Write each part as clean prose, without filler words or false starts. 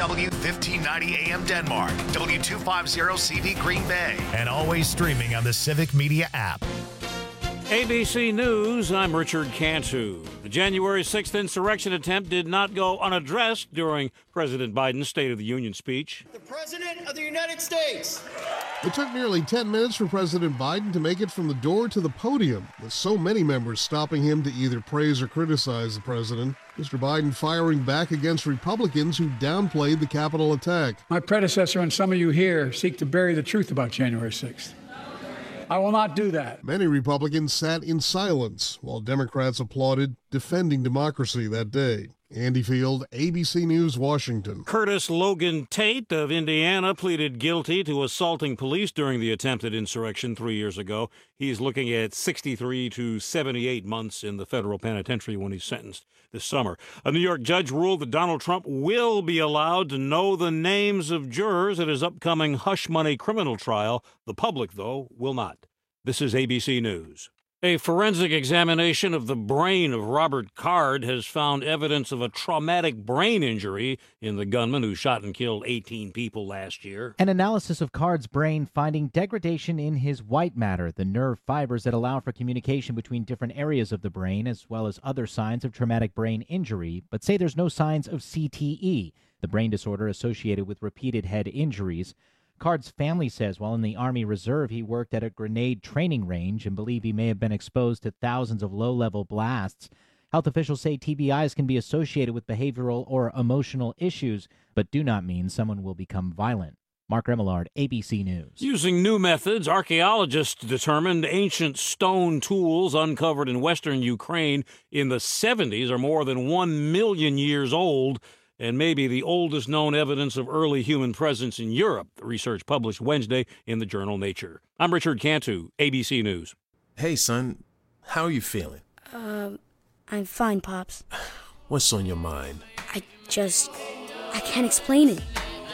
W1590 AM Denmark, W250CV Green Bay, and always streaming on the Civic Media app. ABC News, I'm Richard Cantu. The January 6th insurrection attempt did not go unaddressed during President Biden's State of the Union speech. The President of the United States. It took nearly 10 minutes for President Biden to make it from the door to the podium, with so many members stopping him to either praise or criticize the president. Mr. Biden firing back against Republicans who downplayed the Capitol attack. My predecessor and some of you here seek to bury the truth about January 6th. I will not do that. Many Republicans sat in silence while Democrats applauded defending democracy that day. Andy Field, ABC News, Washington. Curtis Logan Tate of Indiana pleaded guilty to assaulting police during the attempted insurrection 3 years ago. He's looking at 63 to 78 months in the federal penitentiary when he's sentenced this summer. A New York judge ruled that Donald Trump will be allowed to know the names of jurors at his upcoming hush money criminal trial. The public, though, will not. This is ABC News. A forensic examination of the brain of Robert Card has found evidence of a traumatic brain injury in the gunman who shot and killed 18 people last year. An analysis of Card's brain finding degradation in his white matter, the nerve fibers that allow for communication between different areas of the brain, as well as other signs of traumatic brain injury, but say there's no signs of CTE, the brain disorder associated with repeated head injuries. Card's family says while in the Army Reserve, he worked at a grenade training range and believe he may have been exposed to thousands of low-level blasts. Health officials say TBIs can be associated with behavioral or emotional issues, but do not mean someone will become violent. Mark Remillard, ABC News. Using new methods, archaeologists determined ancient stone tools uncovered in western Ukraine in the 70s are more than 1 million years old, and maybe the oldest known evidence of early human presence in Europe, the research published Wednesday in the journal Nature. I'm Richard Cantu, ABC News. Hey, son, how are you feeling? I'm fine, Pops. What's on your mind? I can't explain it.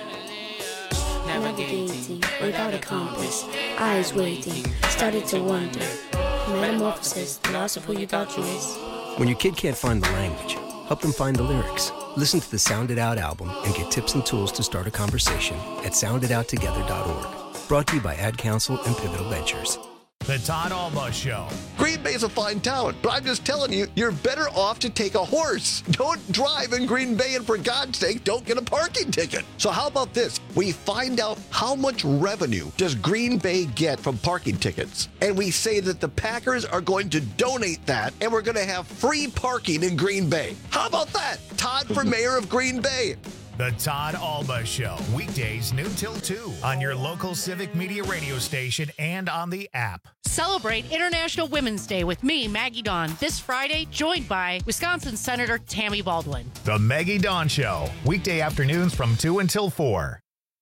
Navigating without a compass, eyes waiting, started to wonder. Metamorphosis, the loss of who you thought you is. When your kid can't find the language, help them find the lyrics. Listen to the Sound It Out album and get tips and tools to start a conversation at sounditouttogether.org. Brought to you by Ad Council and Pivotal Ventures. The Todd Alba Show. Green Bay's a fine town, but I'm just telling you, you're better off to take a horse. Don't drive in Green Bay, and for God's sake, don't get a parking ticket. So how about this? We find out how much revenue does Green Bay get from parking tickets, and we say that the Packers are going to donate that, and we're going to have free parking in Green Bay. How about that? Todd for mayor of Green Bay. The Todd Alba Show, weekdays noon till 2 on your local Civic Media radio station and on the app. Celebrate International Women's Day with me, Maggie Dawn, this Friday, joined by Wisconsin Senator Tammy Baldwin. The Maggie Dawn Show, weekday afternoons from 2 until 4.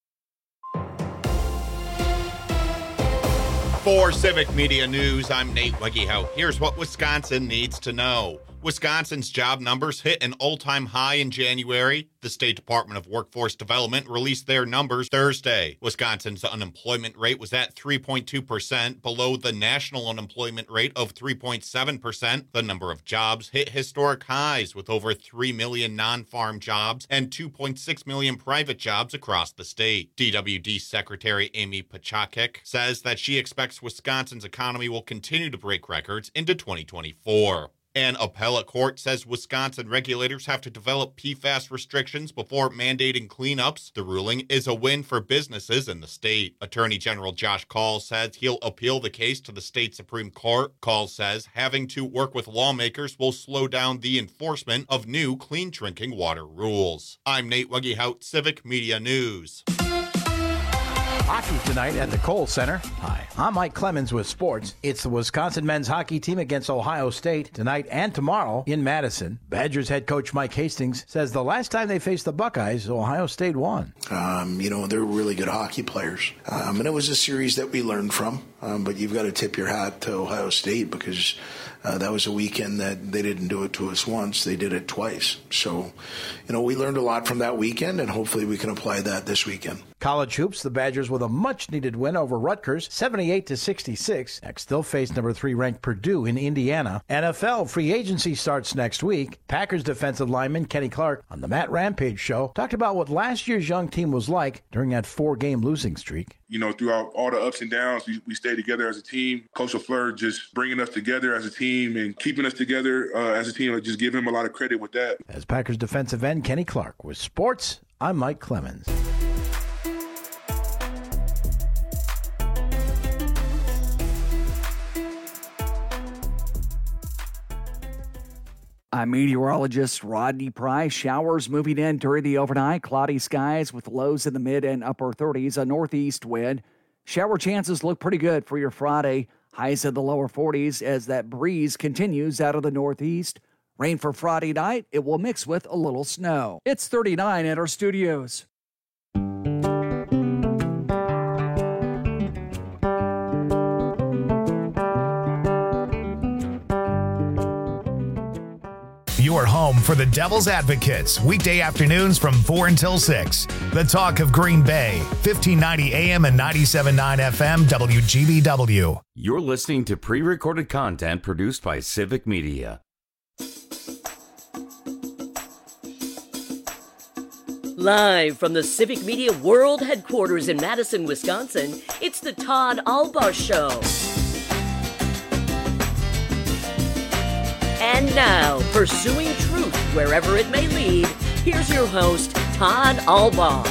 For Civic Media News, I'm Nate Wegehout. Here's what Wisconsin needs to know. Wisconsin's job numbers hit an all-time high in January. The State Department of Workforce Development released their numbers Thursday. Wisconsin's unemployment rate was at 3.2%, below the national unemployment rate of 3.7%. The number of jobs hit historic highs, with over 3 million non-farm jobs and 2.6 million private jobs across the state. DWD Secretary Amy Pachakik says that she expects Wisconsin's economy will continue to break records into 2024. An appellate court says Wisconsin regulators have to develop PFAS restrictions before mandating cleanups. The ruling is a win for businesses in the state. Attorney General Josh Kaul says he'll appeal the case to the state Supreme Court. Kaul says having to work with lawmakers will slow down the enforcement of new clean drinking water rules. I'm Nate Wegehout, Civic Media News. Hockey tonight at the Kohl Center. Hi, I'm Mike Clemens with sports. It's the Wisconsin men's hockey team against Ohio State tonight and tomorrow in Madison. Badgers head coach Mike Hastings says the last time they faced the Buckeyes, Ohio State won. They're really good hockey players. And it was a series that we learned from. But you've got to tip your hat to Ohio State because that was a weekend that they didn't do it to us once. They did it twice. So, we learned a lot from that weekend, and hopefully we can apply that this weekend. College hoops, the Badgers will with a much-needed win over Rutgers, 78-66. Next, they'll face number 3 ranked Purdue in Indiana. NFL free agency starts next week. Packers defensive lineman Kenny Clark on the Matt Rampage Show talked about what last year's young team was like during that 4-game losing streak. You know, throughout all the ups and downs, we stayed together as a team. Coach LaFleur just bringing us together as a team and keeping us together as a team. I just give him a lot of credit with that. As Packers defensive end Kenny Clark. With sports, I'm Mike Clemens. I'm meteorologist Rodney Price. Showers moving in during the overnight. Cloudy skies with lows in the mid and upper 30s. A northeast wind. Shower chances look pretty good for your Friday. Highs in the lower 40s as that breeze continues out of the northeast. Rain for Friday night. It will mix with a little snow. It's 39 at our studios. Your home for the Devil's Advocates, weekday afternoons from 4 until 6. The Talk of Green Bay, 1590 AM and 97.9 FM, WGBW. You're listening to pre-recorded content produced by Civic Media. Live from the Civic Media World Headquarters in Madison, Wisconsin, it's the Todd Albaugh Show. And now, pursuing truth wherever it may lead, here's your host, Todd Albaugh.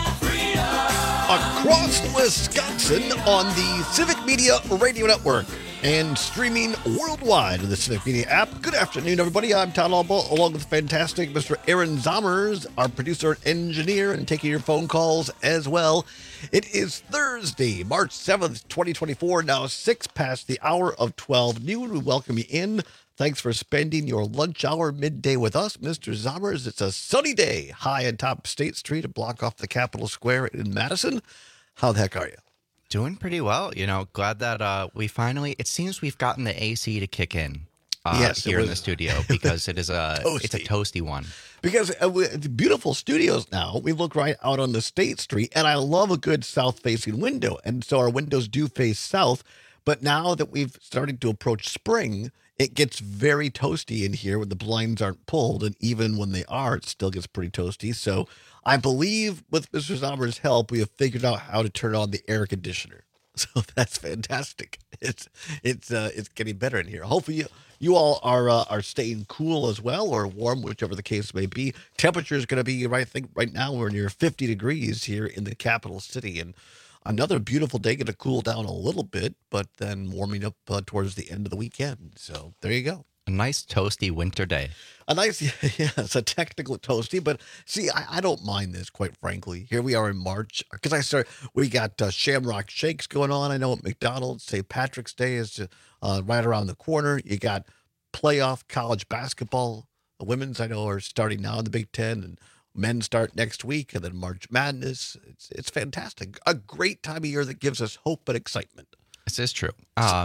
Across Wisconsin on the Civic Media Radio Network and streaming worldwide on the Civic Media app. Good afternoon, everybody. I'm Todd Albaugh, along with fantastic Mr. Aaron Zommers, our producer and engineer, and taking your phone calls as well. It is Thursday, March 7th, 2024, now 6 past the hour of 12 noon. We welcome you in. Thanks for spending your lunch hour midday with us, Mr. Zommers. It's a sunny day, high on top of State Street, a block off the Capitol Square in Madison. How the heck are you? Doing pretty well. You know, glad that we finally, it seems we've gotten the AC to kick in here in the studio because it's a toasty one. Because it's beautiful studios now. We look right out on the State Street, and I love a good south-facing window. And so our windows do face south. But now that we've started to approach spring, it gets very toasty in here when the blinds aren't pulled. And even when they are, it still gets pretty toasty. So I believe with Mr. Zommers' help, we have figured out how to turn on the air conditioner. So that's fantastic. It's getting better in here. Hopefully you all are staying cool as well, or warm, whichever the case may be. Temperature is going to be, I think right now we're near 50 degrees here in the capital city, and another beautiful day, going to cool down a little bit, but then warming up towards the end of the weekend. So there you go. A nice toasty winter day. It's a technical toasty, but see, I don't mind this, quite frankly. Here we are in March, because we got Shamrock Shakes going on, I know, at McDonald's. St. Patrick's Day is right around the corner. You got playoff college basketball. The women's, I know, are starting now in the Big Ten, and men start next week, and then March Madness. It's fantastic. A great time of year that gives us hope and excitement. This is true.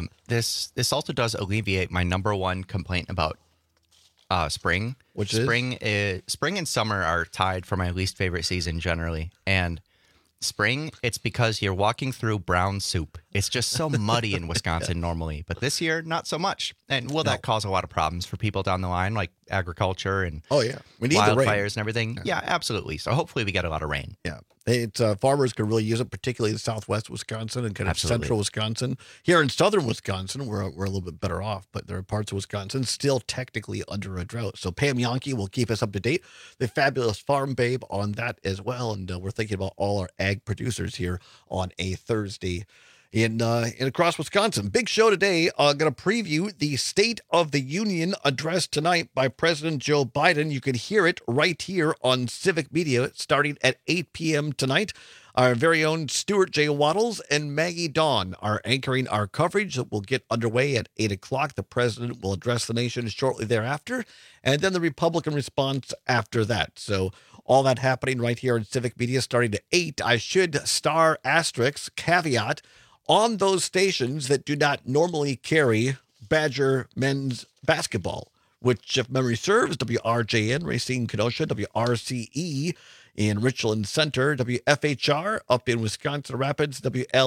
This also does alleviate my number one complaint about spring. Which spring and summer are tied for my least favorite season generally. And spring, it's because you're walking through brown soup. It's just so muddy in Wisconsin normally, but this year not so much. And will that cause a lot of problems for people down the line, like agriculture and we need wildfires the rain and everything? Yeah, absolutely. So hopefully we get a lot of rain. Yeah. It's farmers can really use it, particularly in southwest Wisconsin and kind of central Wisconsin. Here in southern Wisconsin, we're a little bit better off, but there are parts of Wisconsin still technically under a drought. So Pam Yonke will keep us up to date. The fabulous Farm Babe on that as well, and we're thinking about all our ag producers here on a Thursday in across Wisconsin. Big show today. Going to preview the State of the Union address tonight by President Joe Biden. You can hear it right here on Civic Media starting at 8 p.m. tonight. Our very own Stuart J. Waddles and Maggie Dawn are anchoring our coverage that will get underway at 8 o'clock. The president will address the nation shortly thereafter, and then the Republican response after that. So all that happening right here on Civic Media starting at 8. I should star asterisk caveat on those stations that do not normally carry Badger men's basketball, which, if memory serves, WRJN, Racine Kenosha, WRCE in Richland Center, WFHR up in Wisconsin Rapids,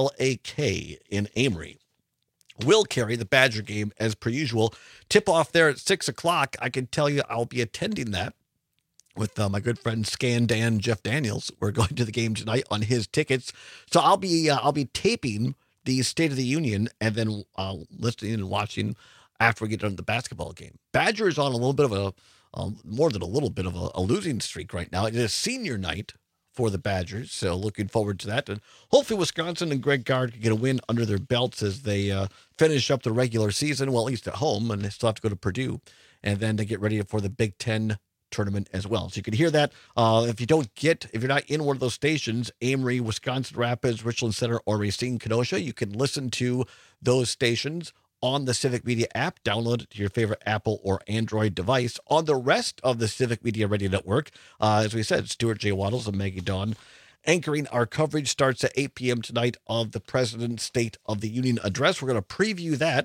WLAK in Amory. Will carry the Badger game as per usual. Tip-off there at 6 o'clock. I can tell you I'll be attending that with my good friend Scan Dan Jeff Daniels. We're going to the game tonight on his tickets. So I'll be taping the State of the Union and then listening and watching after we get done with the basketball game. Badger is on a little bit of more than a little bit of a losing streak right now. It is senior night for the Badgers, so looking forward to that. And hopefully Wisconsin and Greg Gard can get a win under their belts as they finish up the regular season, well, at least at home, and they still have to go to Purdue, and then to get ready for the Big Ten tournament as well. So you can hear that. If you're not in one of those stations, Amory, Wisconsin Rapids, Richland Center, or Racine, Kenosha, you can listen to those stations on the Civic Media app. Download it to your favorite Apple or Android device. On the rest of the Civic Media Radio Network, as we said, Stuart J. Waddles and Maggie Dawn anchoring our coverage. Starts at 8 p.m. tonight of the President's State of the Union address. We're going to preview that.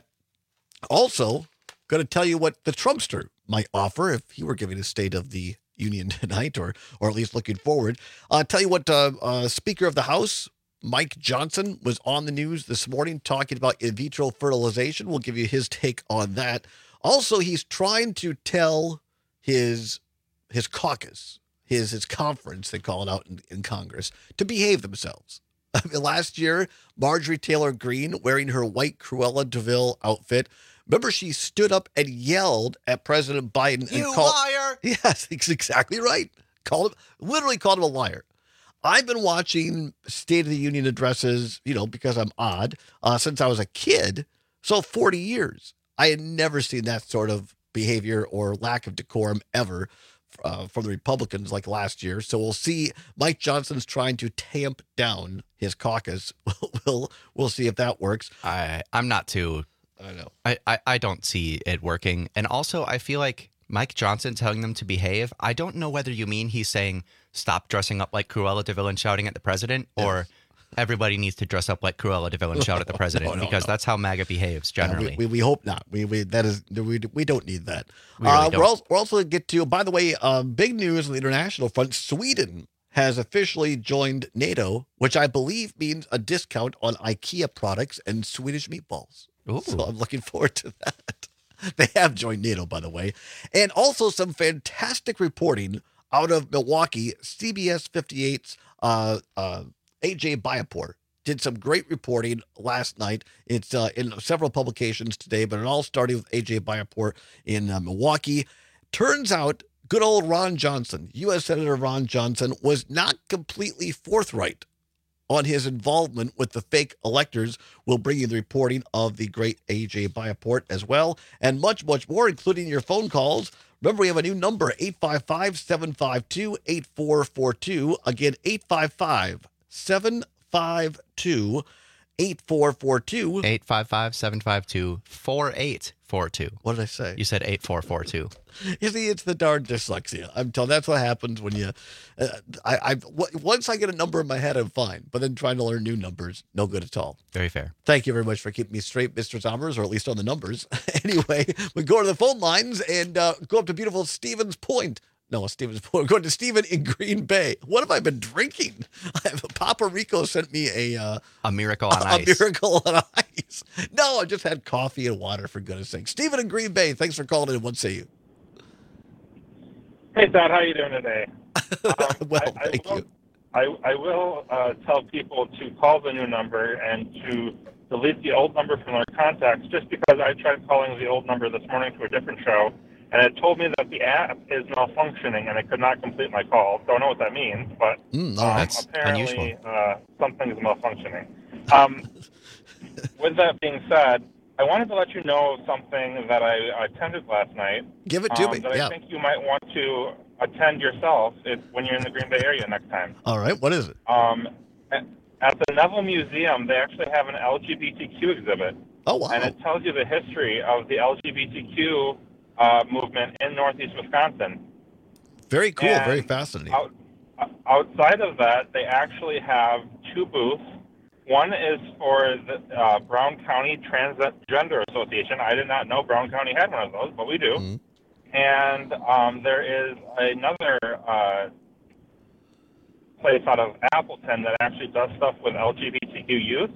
Also, going to tell you what the Trumpster might offer if he were giving a State of the Union tonight, or at least looking forward. Tell you what Speaker of the House Mike Johnson was on the news this morning talking about in vitro fertilization. We'll give you his take on that. Also, he's trying to tell his caucus, his conference, they call it out in Congress, to behave themselves. I mean, last year, Marjorie Taylor Greene wearing her white Cruella de Vil outfit. Remember, she stood up and yelled at President Biden. You liar! Yes, he's exactly right. Literally called him a liar. I've been watching State of the Union addresses, because I'm odd, since I was a kid. So 40 years. I had never seen that sort of behavior or lack of decorum ever from the Republicans like last year. So we'll see. Mike Johnson's trying to tamp down his caucus. We'll see if that works. I'm not too. I know. I don't see it working. And also, I feel like Mike Johnson telling them to behave, I don't know whether you mean he's saying stop dressing up like Cruella de Vil and shouting at the president, or everybody needs to dress up like Cruella de Vil and shout at the president, because that's how MAGA behaves generally. We hope not. We don't need that. We really don't. We're also going to get to, by the way, big news on the international front. Sweden has officially joined NATO, which I believe means a discount on IKEA products and Swedish meatballs. Ooh. So I'm looking forward to that. They have joined NATO, by the way. And also some fantastic reporting out of Milwaukee. CBS 58's AJ Bayapur did some great reporting last night. It's in several publications today, but it all started with AJ Bayapur in Milwaukee. Turns out good old Ron Johnson, U.S. Senator Ron Johnson, was not completely forthright on his involvement with the fake electors. We'll bring you the reporting of the great A.J. Bayaport as well, and much, much more, including your phone calls. Remember, we have a new number, 855-752-8442. Again, 855-752-8442. 855-752-4842. What did I say? You said 8442. You see, it's the darn dyslexia. I'm telling. That's what happens when you. Once I get a number in my head, I'm fine. But then trying to learn new numbers, no good at all. Very fair. Thank you very much for keeping me straight, Mr. Sommers, or at least on the numbers. Anyway, we go to the phone lines and go up to beautiful Stevens Point. No, Stevens Point. We're going to Stephen in Green Bay. What have I been drinking? Papa Rico sent me a Miracle on Ice. A Miracle on Ice. No, I just had coffee and water, for goodness sake. Stephen in Green Bay, thanks for calling in. What say you? Hey, Todd, how you doing today? Well, thank you. I will tell people to call the new number and to delete the old number from their contacts, just because I tried calling the old number this morning to a different show, and it told me that the app is malfunctioning and I could not complete my call. Don't know what that means, but that's apparently something is malfunctioning. With that being said, I wanted to let you know something that I attended last night. Give it to me. That I think you might want to attend yourself when you're in the Green Bay area next time. All right. What is it? At the Neville Museum, they actually have an LGBTQ exhibit. Oh, wow. And it tells you the history of the LGBTQ movement in Northeast Wisconsin. Very cool. And very fascinating. Outside of that, they actually have two booths. One is for the Brown County Transgender Association. I did not know Brown County had one of those, but we do. Mm-hmm. And there is another place out of Appleton that actually does stuff with LGBTQ youth.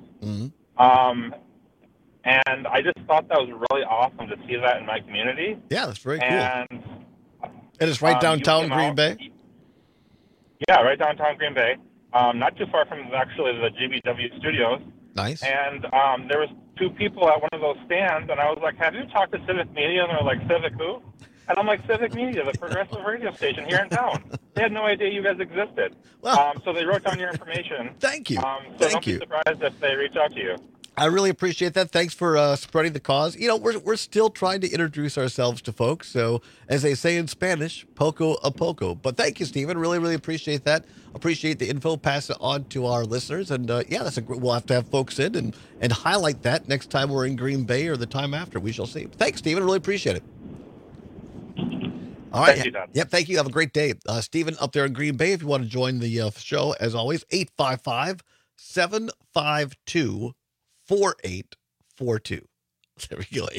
And I just thought that was really awesome to see that in my community. Yeah, that's very cool. And it's right downtown Green Bay? Yeah, right downtown Green Bay. Not too far from actually the GBW studios. Nice. And there was two people at one of those stands, and I was like, have you talked to Civic Media? And they're like, Civic who? And I'm like, Civic Media, the progressive radio station here in town. They had no idea you guys existed. So they wrote down your information. Thank you. So Thank don't you. be surprised if they reach out to you. I really appreciate that. Thanks for spreading the cause. You know, we're still trying to introduce ourselves to folks. So, as they say in Spanish, poco a poco. But thank you, Stephen. Really, really appreciate that. Appreciate the info. Pass it on to our listeners. And yeah, we'll have to have folks in and highlight that next time we're in Green Bay or the time after. We shall see. Thanks, Stephen. Really appreciate it. All right. Thank you, Don. Yep. Thank you. Have a great day. Stephen up there in Green Bay, if you want to join the show, as always, 855-752-4842. There we go.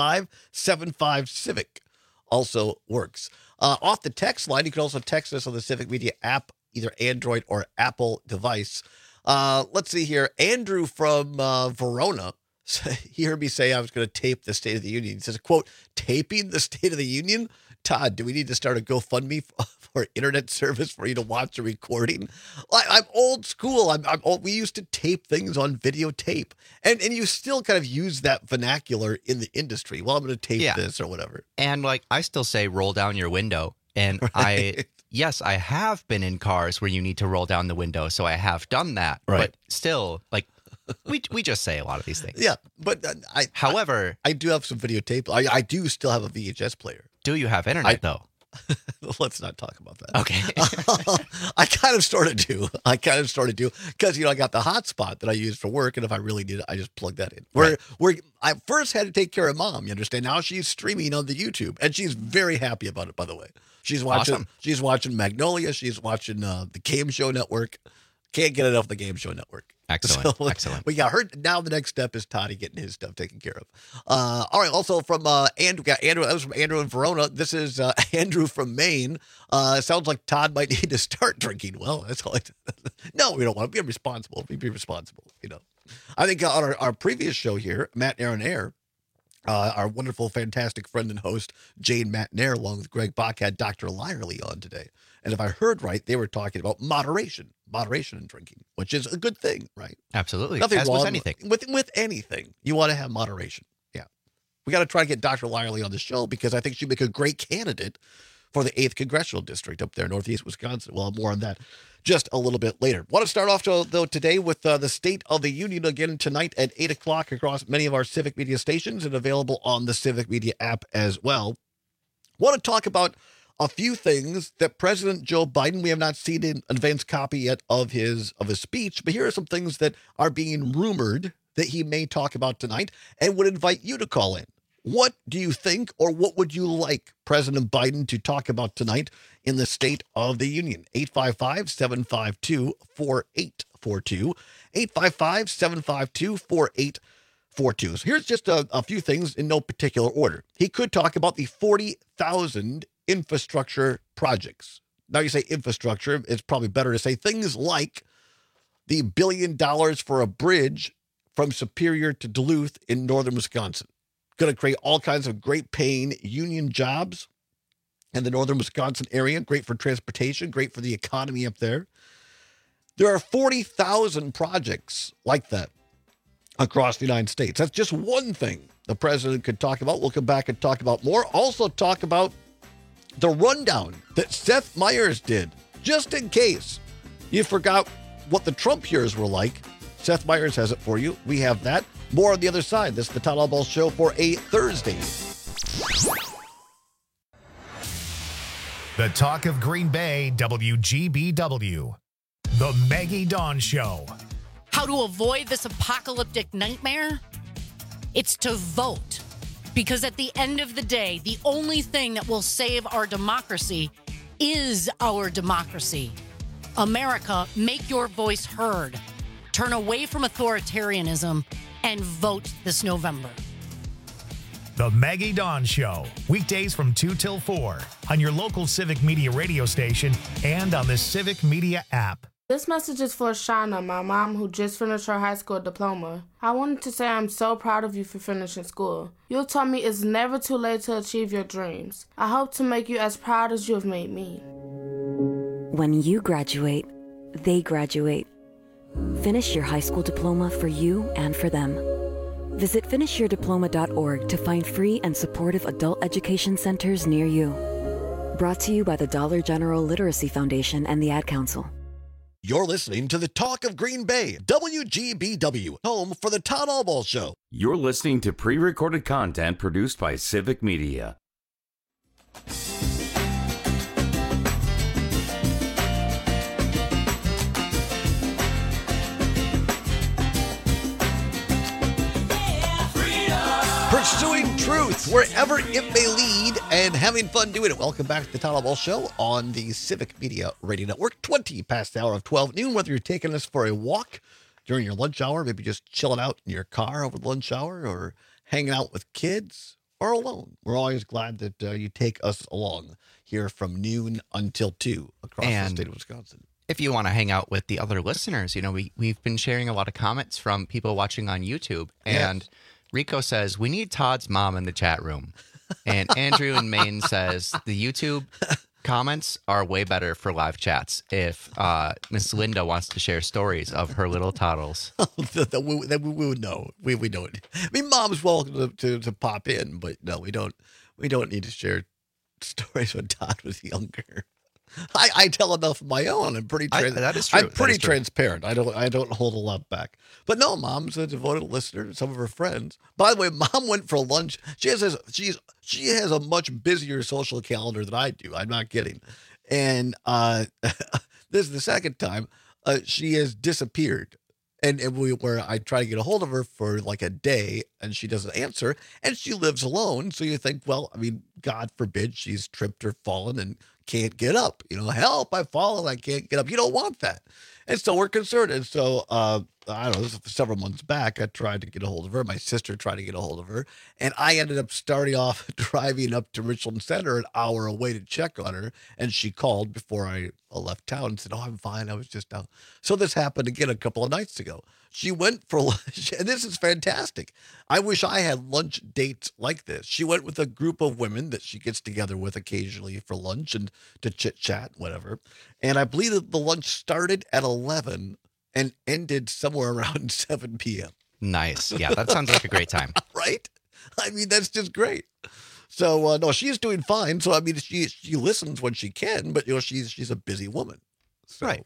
855-75-CIVIC also works. Off the text line, you can also text us on the Civic Media app, either Android or Apple device. Let's see here. Andrew from Verona, he heard me say I was going to tape the State of the Union. He says, quote, taping the State of the Union? Todd, do we need to start a GoFundMe for internet service for you to watch a recording? I'm old school. I'm old. We used to tape things on videotape, and you still kind of use that vernacular in the industry. Well, I'm going to tape this or whatever. And like I still say, roll down your window. And Right. I have been in cars where you need to roll down the window, so I have done that. Right. But still, like we just say a lot of these things. Yeah, but however, I do have some videotape. I do still have a VHS player. Do you have internet though? Let's not talk about that. Okay. I kind of sort of do. Because, I got the hotspot that I use for work. And if I really need it, I just plug that in. I first had to take care of Mom. You understand? Now she's streaming on the YouTube. And she's very happy about it, by the way. She's watching. Awesome. She's watching Magnolia. She's watching the Game Show Network. Can't get enough of the Game Show Network. Excellent. So, Excellent. We got her. Now the next step is Toddy getting his stuff taken care of. All right. Also from Andrew. Got Andrew. That was from Andrew in Verona. This is Andrew from Maine. Sounds like Todd might need to start drinking. Well, that's all. No, we don't want to be responsible. Be responsible. I think on our previous show here, Matt Aaron Air, our wonderful, fantastic friend and host Jane Matt Nair, along with Greg Bach, had Dr. Lyerly on today. And if I heard right, they were talking about moderation in drinking, which is a good thing, right? Absolutely. Nothing As wrong with anything. With anything, you want to have moderation. Yeah. We got to try to get Dr. Lyerly on the show because I think she'd make a great candidate for the 8th Congressional District up there, Northeast Wisconsin. Well, more on that just a little bit later. Want to start off, though, today with the State of the Union again tonight at 8 o'clock across many of our Civic Media stations and available on the Civic Media app as well. Want to talk about a few things that President Joe Biden, we have not seen an advanced copy yet of his speech, but here are some things that are being rumored that he may talk about tonight and would invite you to call in. What do you think, or what would you like President Biden to talk about tonight in the State of the Union? 855-752-4842. 855-752-4842. So here's just a few things in no particular order. He could talk about the 40,000 infrastructure projects. Now you say infrastructure, it's probably better to say things like the $1 billion for a bridge from Superior to Duluth in northern Wisconsin. Going to create all kinds of great paying union jobs in the northern Wisconsin area. Great for transportation, great for the economy up there. There are 40,000 projects like that across the United States. That's just one thing the president could talk about. We'll come back and talk about more. Also talk about the rundown that Seth Meyers did, just in case you forgot what the Trump years were like. Seth Meyers has it for you. We have that. More on the other side. This is the Todd Albaugh Show for a Thursday. The talk of Green Bay, WGBW. The Maggie Dawn Show. How to avoid this apocalyptic nightmare? It's to vote. Because at the end of the day, the only thing that will save our democracy is our democracy. America, make your voice heard. Turn away from authoritarianism and vote this November. The Maggie Dawn Show, weekdays from 2 till 4 on your local Civic Media radio station and on the Civic Media app. This message is for Shauna, my mom, who just finished her high school diploma. I wanted to say I'm so proud of you for finishing school. You taught me it's never too late to achieve your dreams. I hope to make you as proud as you have made me. When you graduate, they graduate. Finish your high school diploma for you and for them. Visit finishyourdiploma.org to find free and supportive adult education centers near you. Brought to you by the Dollar General Literacy Foundation and the Ad Council. You're listening to the Talk of Green Bay, WGBW, home for the Todd Albaugh Show. You're listening to pre-recorded content produced by Civic Media. Pursuing truth wherever it may lead and having fun doing it. Welcome back to the Todd Albaugh Show on the Civic Media Radio Network. 20 past the hour of 12 noon, whether you're taking us for a walk during your lunch hour, maybe just chilling out in your car over the lunch hour or hanging out with kids or alone. We're always glad that you take us along here from noon until 2 across the state of Wisconsin. If you want to hang out with the other listeners, you know, we've been sharing a lot of comments from people watching on YouTube. And yes. Rico says, we need Todd's mom in the chat room. And Andrew in Maine says, the YouTube comments are way better for live chats if Miss Linda wants to share stories of her little toddles. we would know. We don't. I mean, mom's welcome to pop in, but no, we don't need to share stories when Todd was younger. I tell enough of my own. I'm pretty. That is true. I'm pretty transparent. I don't hold a lot back. But no, mom's a devoted listener to some of her friends. By the way, mom went for lunch. She has a much busier social calendar than I do. I'm not kidding. And this is the second time she has disappeared. And where I try to get a hold of her for like a day and she doesn't answer and she lives alone. So you think, well, I mean, God forbid she's tripped or fallen and can't get up, help, I've fallen, I can't get up. You don't want that. And so we're concerned. And so, I don't know, this was several months back, I tried to get a hold of her. My sister tried to get a hold of her. And I ended up starting off driving up to Richland Center an hour away to check on her. And she called before I left town and said, oh, I'm fine. I was just out. So this happened again a couple of nights ago. She went for lunch, and this is fantastic. I wish I had lunch dates like this. She went with a group of women that she gets together with occasionally for lunch and to chit-chat, whatever. And I believe that the lunch started at 11 and ended somewhere around 7 p.m. Nice. Yeah, that sounds like a great time. Right? I mean, that's just great. So, no, she's doing fine. So, I mean, she listens when she can, but, she's a busy woman. So, right.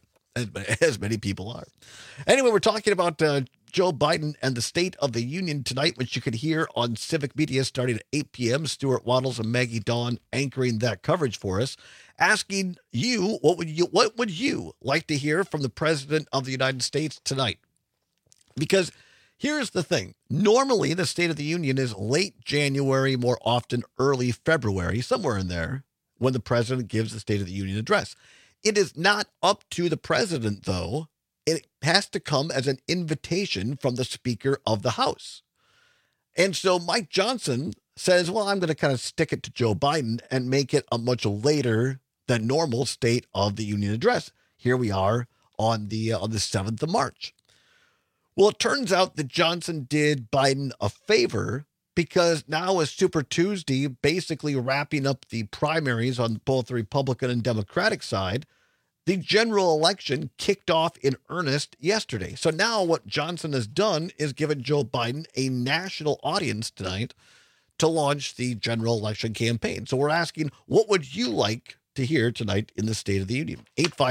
As many people are. Anyway, we're talking about Joe Biden and the State of the Union tonight, which you can hear on Civic Media starting at 8 p.m. Stuart Waddles and Maggie Dawn anchoring that coverage for us, asking you, what would you like to hear from the President of the United States tonight? Because here's the thing. Normally, the State of the Union is late January, more often early February, somewhere in there, when the President gives the State of the Union address. It is not up to the president, though. It has to come as an invitation from the Speaker of the House. And so Mike Johnson says, well, I'm going to kind of stick it to Joe Biden and make it a much later than normal State of the Union address. Here we are on the 7th of March. Well, it turns out that Johnson did Biden a favor because now is Super Tuesday, basically wrapping up the primaries on both the Republican and Democratic side. The general election kicked off in earnest yesterday. So now what Johnson has done is given Joe Biden a national audience tonight to launch the general election campaign. So we're asking, what would you like to hear tonight in the State of the Union?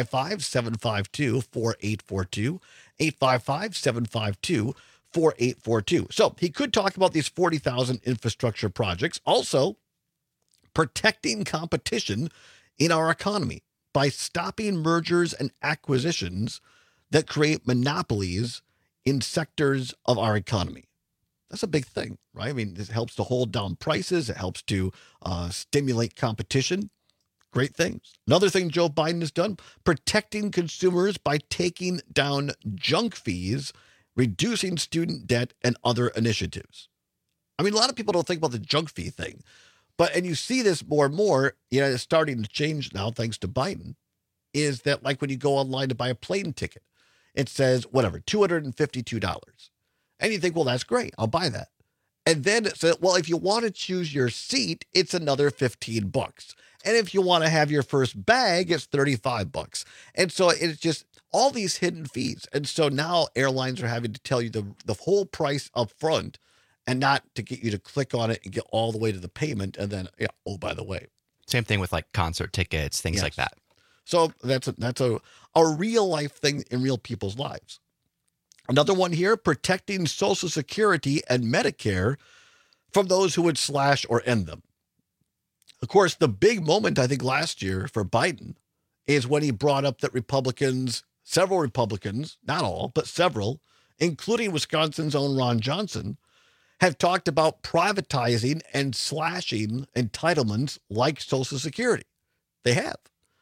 855-752-4842, 855-752-4842. So he could talk about these 40,000 infrastructure projects. Also, protecting competition in our economy by stopping mergers and acquisitions that create monopolies in sectors of our economy. That's a big thing, right? I mean, this helps to hold down prices. It helps to stimulate competition. Great things. Another thing Joe Biden has done, protecting consumers by taking down junk fees, reducing student debt, and other initiatives. I mean, a lot of people don't think about the junk fee thing, and you see this more and more, it's starting to change now thanks to Biden, is that like when you go online to buy a plane ticket, it says, whatever, $252. And you think, well, that's great. I'll buy that. And then it says, well, if you want to choose your seat, it's another $15. And if you want to have your first bag, it's $35. And so it's just all these hidden fees. And so now airlines are having to tell you the whole price up front and not to get you to click on it and get all the way to the payment. And then, oh, by the way. Same thing with like concert tickets, things like that. So that's a real life thing in real people's lives. Another one here, protecting Social Security and Medicare from those who would slash or end them. Of course, the big moment, I think, last year for Biden is when he brought up that several Republicans, not all, but several, including Wisconsin's own Ron Johnson, have talked about privatizing and slashing entitlements like Social Security. They have.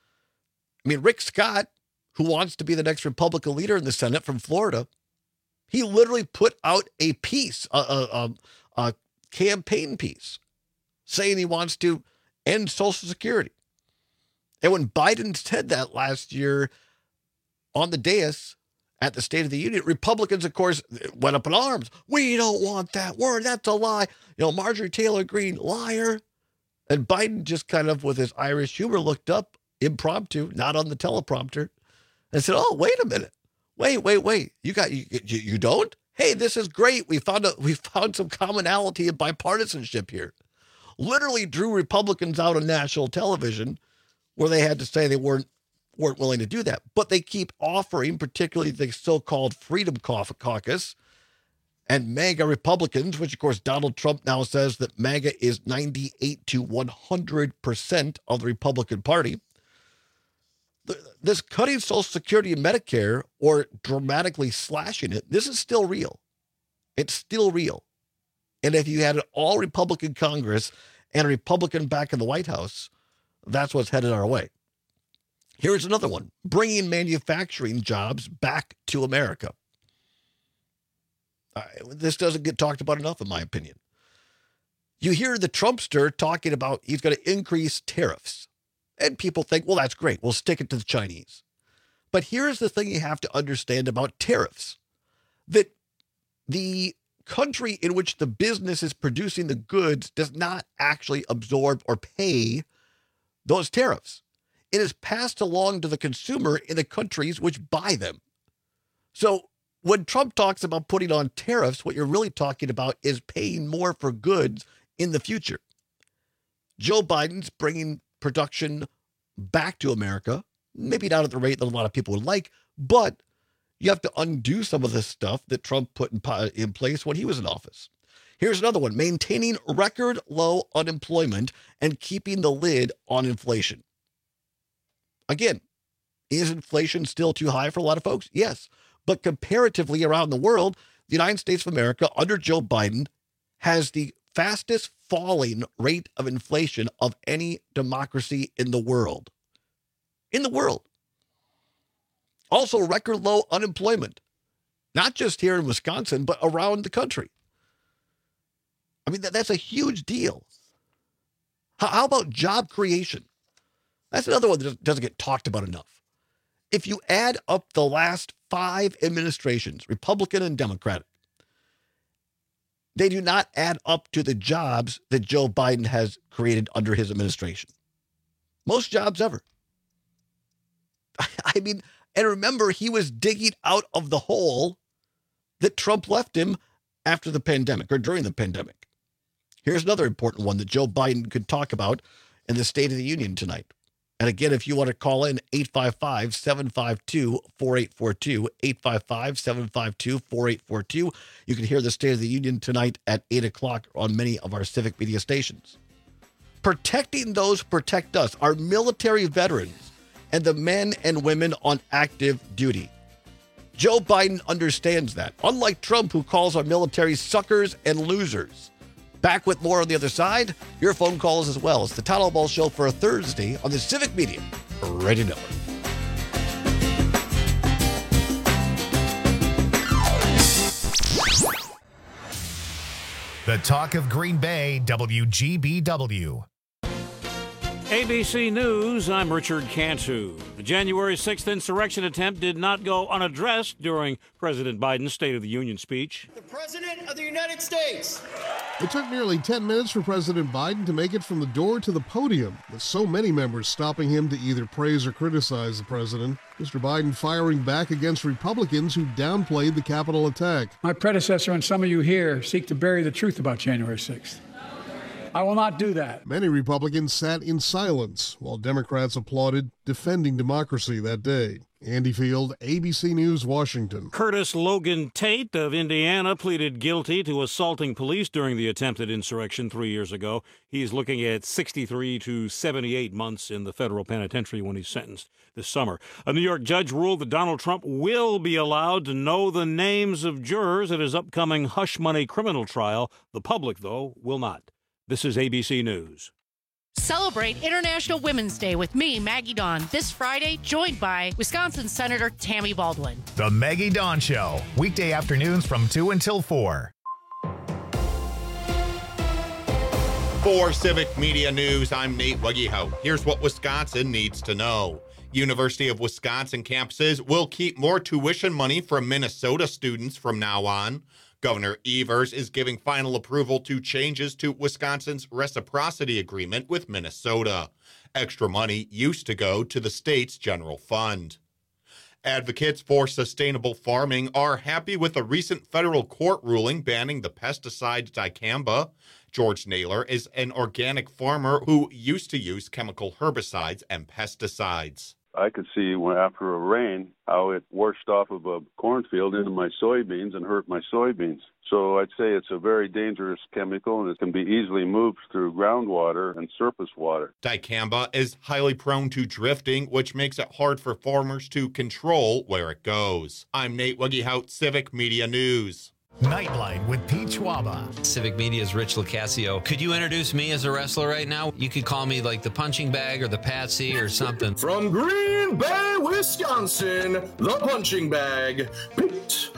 I mean, Rick Scott, who wants to be the next Republican leader in the Senate from Florida, he literally put out a piece, a campaign piece, saying he wants to end Social Security. And when Biden said that last year on the dais at the State of the Union, Republicans, of course, went up in arms. We don't want that word. That's a lie. Marjorie Taylor Greene, liar. And Biden just kind of, with his Irish humor, looked up impromptu, not on the teleprompter, and said, oh, wait a minute. Wait. You don't? Hey, this is great. We found some commonality and bipartisanship here. Literally drew Republicans out on national television where they had to say they weren't willing to do that. But they keep offering, particularly the so-called Freedom Caucus and MAGA Republicans, which of course Donald Trump now says that MAGA is 98 to 100% of the Republican Party. This cutting Social Security and Medicare or dramatically slashing it, this is still real. It's still real. And if you had an all-Republican Congress and a Republican back in the White House, that's what's headed our way. Here's another one, bringing manufacturing jobs back to America. This doesn't get talked about enough, in my opinion. You hear the Trumpster talking about he's going to increase tariffs. And people think, well, that's great. We'll stick it to the Chinese. But here's the thing you have to understand about tariffs. That the country in which the business is producing the goods does not actually absorb or pay those tariffs. It is passed along to the consumer in the countries which buy them. So when Trump talks about putting on tariffs, what you're really talking about is paying more for goods in the future. Joe Biden's bringing production back to America, maybe not at the rate that a lot of people would like, but you have to undo some of the stuff that Trump put in place when he was in office. Here's another one, maintaining record low unemployment and keeping the lid on inflation. Again, is inflation still too high for a lot of folks? Yes. But comparatively around the world, the United States of America under Joe Biden has the fastest falling rate of inflation of any democracy in the world. In the world. Also, record low unemployment, not just here in Wisconsin, but around the country. I mean, that's a huge deal. How about job creation? That's another one that doesn't get talked about enough. If you add up the last 5 administrations, Republican and Democratic, they do not add up to the jobs that Joe Biden has created under his administration. Most jobs ever. I mean, and remember, he was digging out of the hole that Trump left him after the pandemic or during the pandemic. Here's another important one that Joe Biden could talk about in the State of the Union tonight. And again, if you want to call in, 855-752-4842, 855-752-4842. You can hear the State of the Union tonight at 8 o'clock on many of our civic media stations. Protecting those who protect us, our military veterans, and the men and women on active duty. Joe Biden understands that, unlike Trump, who calls our military suckers and losers. Back with more on the other side, your phone calls as well. It's the Todd Ball Show for a Thursday on the Civic Media Radio Network. The Talk of Green Bay, WGBW. ABC News, I'm Richard Cantu. The January 6th insurrection attempt did not go unaddressed during President Biden's State of the Union speech. The President of the United States. It took nearly 10 minutes for President Biden to make it from the door to the podium, with so many members stopping him to either praise or criticize the president. Mr. Biden firing back against Republicans who downplayed the Capitol attack. My predecessor and some of you here seek to bury the truth about January 6th. I will not do that. Many Republicans sat in silence while Democrats applauded defending democracy that day. Andy Field, ABC News, Washington. Curtis Logan Tate of Indiana pleaded guilty to assaulting police during the attempted insurrection 3 years ago. He's looking at 63 to 78 months in the federal penitentiary when he's sentenced this summer. A New York judge ruled that Donald Trump will be allowed to know the names of jurors at his upcoming hush money criminal trial. The public, though, will not. This is ABC News. Celebrate International Women's Day with me, Maggie Dawn, this Friday, joined by Wisconsin Senator Tammy Baldwin. The Maggie Dawn Show, weekday afternoons from 2 until 4. For Civic Media News, I'm Nate Wuggyhout. Here's what Wisconsin needs to know. University of Wisconsin campuses will keep more tuition money from Minnesota students from now on. Governor Evers is giving final approval to changes to Wisconsin's reciprocity agreement with Minnesota. Extra money used to go to the state's general fund. Advocates for sustainable farming are happy with a recent federal court ruling banning the pesticide dicamba. George Naylor is an organic farmer who used to use chemical herbicides and pesticides. I could see after a rain how it washed off of a cornfield into my soybeans and hurt my soybeans. So I'd say it's a very dangerous chemical and it can be easily moved through groundwater and surface water. Dicamba is highly prone to drifting, which makes it hard for farmers to control where it goes. I'm Nate Wuggyhout, Civic Media News. Nightlight with Pete Schwaba. Civic Media's Rich Locascio. Could you introduce me as a wrestler right now? You could call me like the punching bag or the patsy or something. From Green Bay, Wisconsin, the punching bag, Pete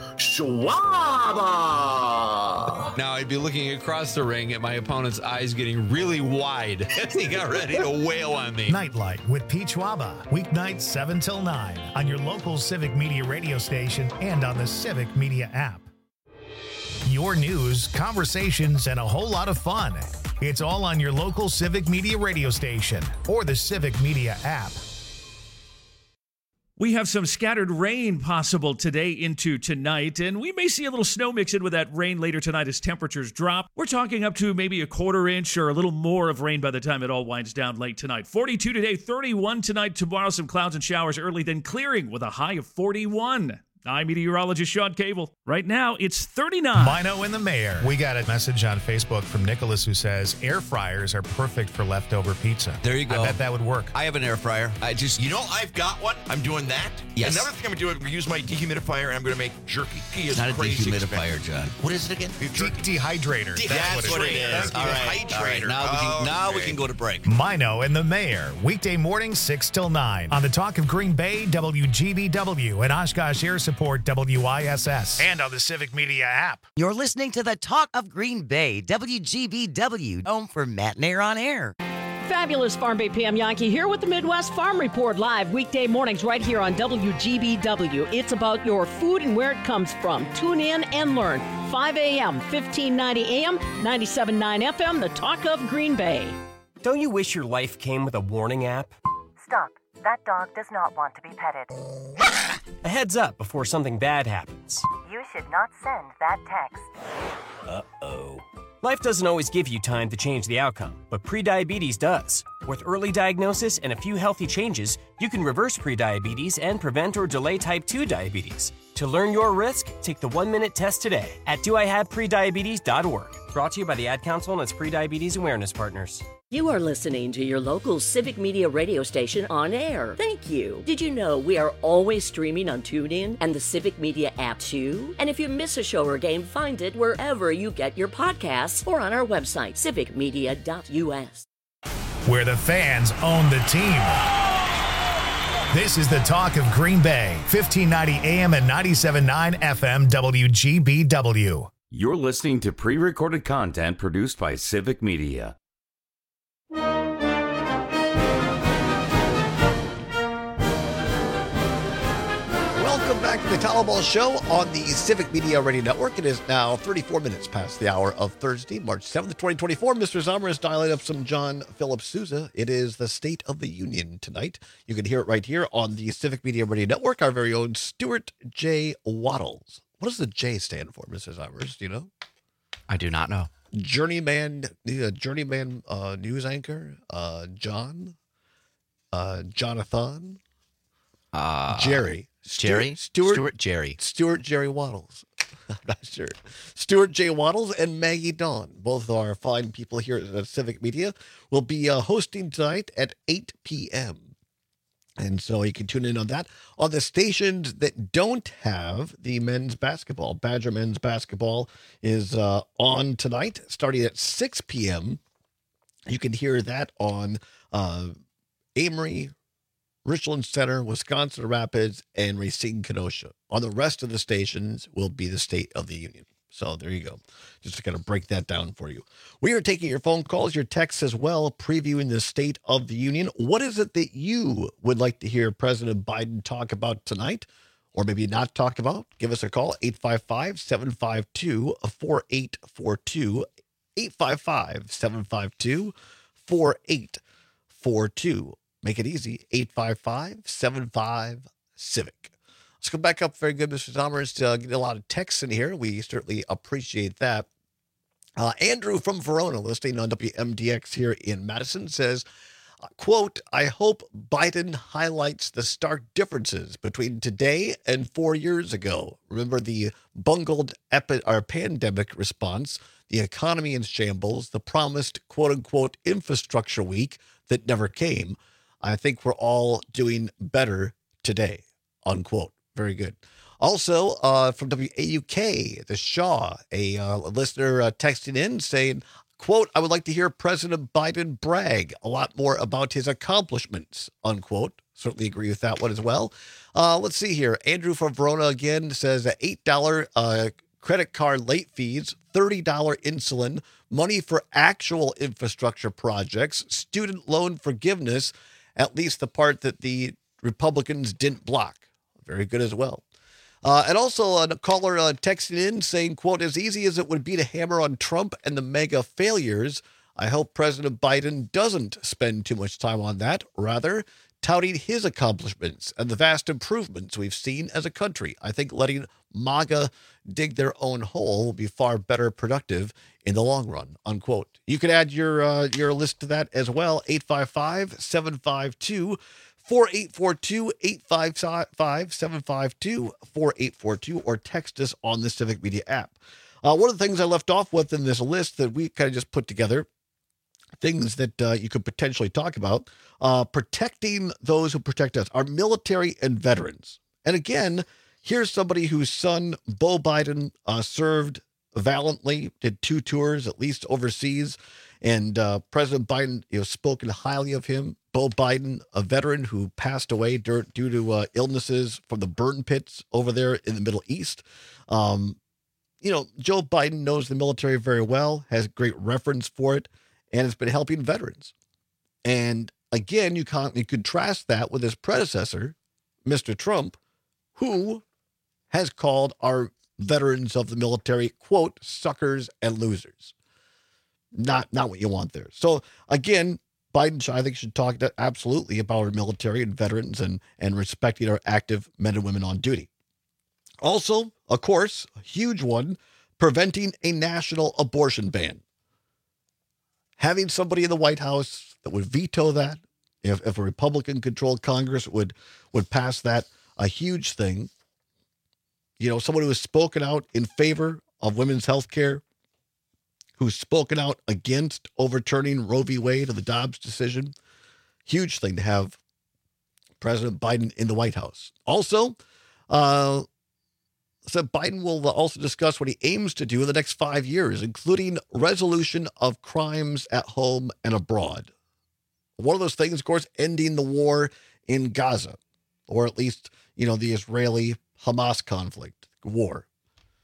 Schwaba. Now I'd be looking across the ring at my opponent's eyes getting really wide as he got ready to wail on me. Nightlight with Pete Schwaba. Weeknights 7 till 9 on your local Civic Media radio station and on the Civic Media app. Your news, conversations, and a whole lot of fun. It's all on your local Civic Media radio station or the Civic Media app. We have some scattered rain possible today into tonight, and we may see a little snow mix in with that rain later tonight as temperatures drop. We're talking up to maybe a quarter inch or a little more of rain by the time it all winds down late tonight. 42 today, 31 tonight. Tomorrow, some clouds and showers early, then clearing with a high of 41. I'm meteorologist Sean Cable. Right now, it's 39. Mino and the mayor. We got a message on Facebook from Nicholas who says air fryers are perfect for leftover pizza. There you go. I bet that would work. I have an air fryer. I've got one. I'm doing that. Yes. Another thing I'm going to do is use my dehumidifier and I'm going to make jerky. It's not a dehumidifier, John. What is it again? Dehydrator. That's what it is. All right. Now we can go to break. Mino and the mayor. Weekday morning 6 till 9 on the Talk of Green Bay, WGBW, and Oshkosh Air Support, WISS, and on the Civic Media app. You're listening to the Talk of Green Bay, WGBW, home for Matt and Air on Air. Fabulous Farm Bay Pam Yankee here with the Midwest Farm Report live weekday mornings right here on WGBW. It's about your food and where it comes from. Tune in and learn. 5 a.m., 1590 a.m., 97.9 FM, the Talk of Green Bay. Don't you wish your life came with a warning app? Stop. That dog does not want to be petted. A heads up before something bad happens. You should not send that text. Uh-oh. Life doesn't always give you time to change the outcome, but prediabetes does. With early diagnosis and a few healthy changes, you can reverse prediabetes and prevent or delay type 2 diabetes. To learn your risk, take the 1-minute test today at doihaveprediabetes.org. Brought to you by the Ad Council and its prediabetes awareness partners. You are listening to your local Civic Media radio station on air. Thank you. Did you know we are always streaming on TuneIn and the Civic Media app too? And if you miss a show or game, find it wherever you get your podcasts or on our website, civicmedia.us. Where the fans own the team. This is the Talk of Green Bay, 1590 AM and 97.9 FM WGBW. You're listening to pre-recorded content produced by Civic Media. Welcome back to the Talaball Show on the Civic Media Radio Network. It is now 34 minutes past the hour of Thursday, March 7th, 2024. Mr. Sommer is dialing up some John Philip Sousa. It is the State of the Union tonight. You can hear it right here on the Civic Media Radio Network. Our very own Stuart J. Wattles. What does the J stand for, Mr. Sommers? Do you know? I do not know. Journeyman news anchor, John, Jonathan, Jerry. Stuart Jerry Wattles. I'm not sure. Stuart J. Wattles and Maggie Dawn, both are fine people here at Civic Media, will be hosting tonight at 8 p.m. And so you can tune in on that. On the stations that don't have the men's basketball, Badger men's basketball is on tonight, starting at 6 p.m. You can hear that on Amory, Richland Center, Wisconsin Rapids, and Racine Kenosha. On the rest of the stations will be the State of the Union. So there you go. Just to kind of break that down for you. We are taking your phone calls, your texts as well, previewing the State of the Union. What is it that you would like to hear President Biden talk about tonight? Or maybe not talk about? Give us a call, 855-752-4842. 855-752-4842. Make it easy, 855-75-CIVIC. Let's go back up. Very good, Mr. Sommers. Getting a lot of texts in here. We certainly appreciate that. Andrew from Verona, listening on WMDX here in Madison, says, quote, I hope Biden highlights the stark differences between today and 4 years ago. Remember the bungled pandemic response, the economy in shambles, the promised quote-unquote infrastructure week that never came. I think we're all doing better today, unquote. Very good. Also, from WAUK, the Shaw, a listener texting in saying, quote, I would like to hear President Biden brag a lot more about his accomplishments, unquote. Certainly agree with that one as well. Let's see here. Andrew from Verona again says $8 credit card late fees, $30 insulin, money for actual infrastructure projects, student loan forgiveness, at least the part that the Republicans didn't block. Very good as well. And also a caller texting in saying, quote, as easy as it would be to hammer on Trump and the mega failures, I hope President Biden doesn't spend too much time on that, rather touting his accomplishments and the vast improvements we've seen as a country. I think letting MAGA dig their own hole will be far better productive in the long run, unquote. You can add your list to that as well, 855-752-4842, 848-752-4842, or text us on the Civic Media app. One of the things I left off with in this list that we kind of just put together, things that you could potentially talk about, protecting those who protect us, our military and veterans. And again, here's somebody whose son, Beau Biden, served valiantly, did 2 tours, at least overseas, and President Biden, spoken highly of him. Beau Biden, a veteran who passed away due to illnesses from the burn pits over there in the Middle East. Joe Biden knows the military very well, has great reference for it, and has been helping veterans. And again, you contrast that with his predecessor, Mr. Trump, who has called our veterans of the military, quote, suckers and losers. Not what you want there. So again, Biden, I think, should talk absolutely about our military and veterans and respecting our active men and women on duty. Also, of course, a huge one, preventing a national abortion ban. Having somebody in the White House that would veto that, if a Republican-controlled Congress would pass that, a huge thing. Someone who has spoken out in favor of women's health care, who's spoken out against overturning Roe v. Wade or the Dobbs decision. Huge thing to have President Biden in the White House. Also, said Biden will also discuss what he aims to do in the next 5 years, including resolution of crimes at home and abroad. One of those things, of course, ending the war in Gaza, or at least, the Israeli-Hamas conflict war.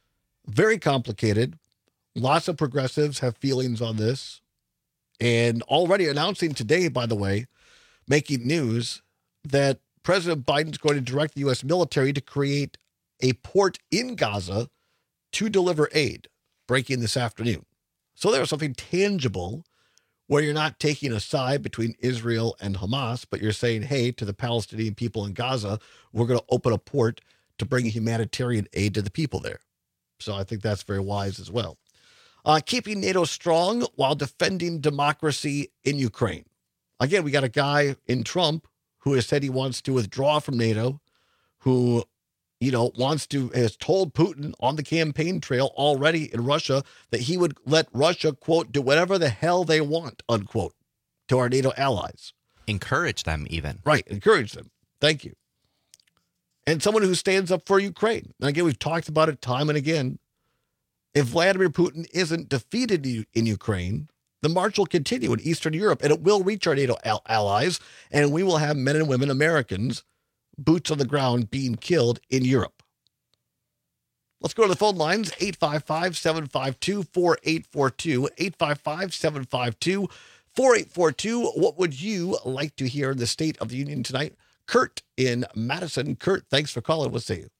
Very complicated. Lots of progressives have feelings on this. And already announcing today, by the way, making news that President Biden's going to direct the U.S. military to create a port in Gaza to deliver aid, breaking this afternoon. So there's something tangible where you're not taking a side between Israel and Hamas, but you're saying, hey, to the Palestinian people in Gaza, we're going to open a port to bring humanitarian aid to the people there. So I think that's very wise as well. Keeping NATO strong while defending democracy in Ukraine. Again, we got a guy in Trump who has said he wants to withdraw from NATO, who, has told Putin on the campaign trail already in Russia that he would let Russia, quote, do whatever the hell they want, unquote, to our NATO allies. Encourage them even. Right. Encourage them. Thank you. And someone who stands up for Ukraine. And again, we've talked about it time and again. If Vladimir Putin isn't defeated in Ukraine, the march will continue in Eastern Europe, and it will reach our NATO allies, and we will have men and women, Americans, boots on the ground being killed in Europe. Let's go to the phone lines, 855-752-4842, 855-752-4842. What would you like to hear in the State of the Union tonight? Kurt in Madison. Kurt, thanks for calling. We'll see you.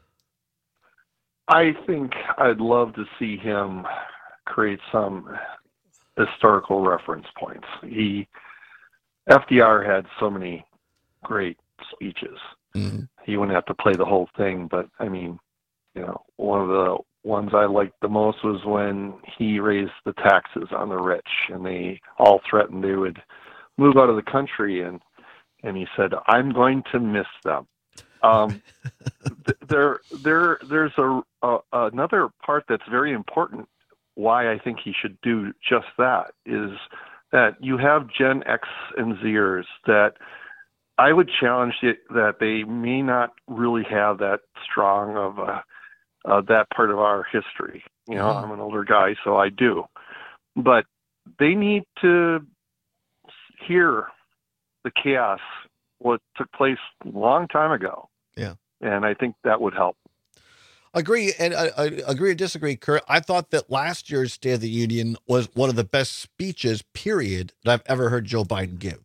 I think I'd love to see him create some historical reference points. FDR had so many great speeches. Mm-hmm. He wouldn't have to play the whole thing, but I mean, one of the ones I liked the most was when he raised the taxes on the rich, and they all threatened they would move out of the country, and he said, "I'm going to miss them." There's another part that's very important. Why I think he should do just that is that you have Gen X and Zers that I would challenge that they may not really have that strong of that part of our history. I'm an older guy, so I do, but they need to hear the chaos, what took place a long time ago. Yeah. And I think that would help. Agree, and I agree or disagree, Kurt. I thought that last year's State of the Union was one of the best speeches, period, that I've ever heard Joe Biden give.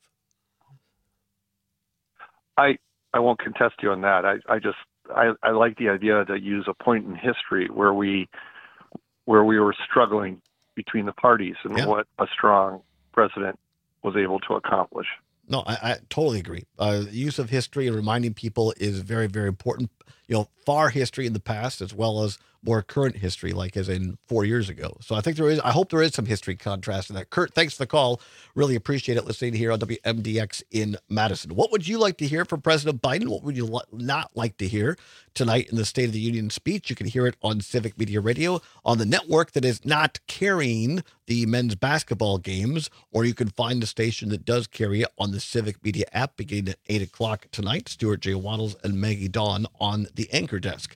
I won't contest you on that. I like the idea to use a point in history where we were struggling between the parties and what a strong president was able to accomplish. No, I totally agree. The use of history and reminding people is very, very important. Far history in the past as well as more current history, like as in 4 years ago. So I hope there is some history contrast in that. Kurt, thanks for the call. Really appreciate it listening here on WMDX in Madison. What would you like to hear from President Biden? What would you not like to hear tonight in the State of the Union speech? You can hear it on Civic Media Radio on the network that is not carrying the men's basketball games, or you can find the station that does carry it on the Civic Media app beginning at 8 o'clock tonight. Stuart J. Waddles and Maggie Dawn on the anchor desk.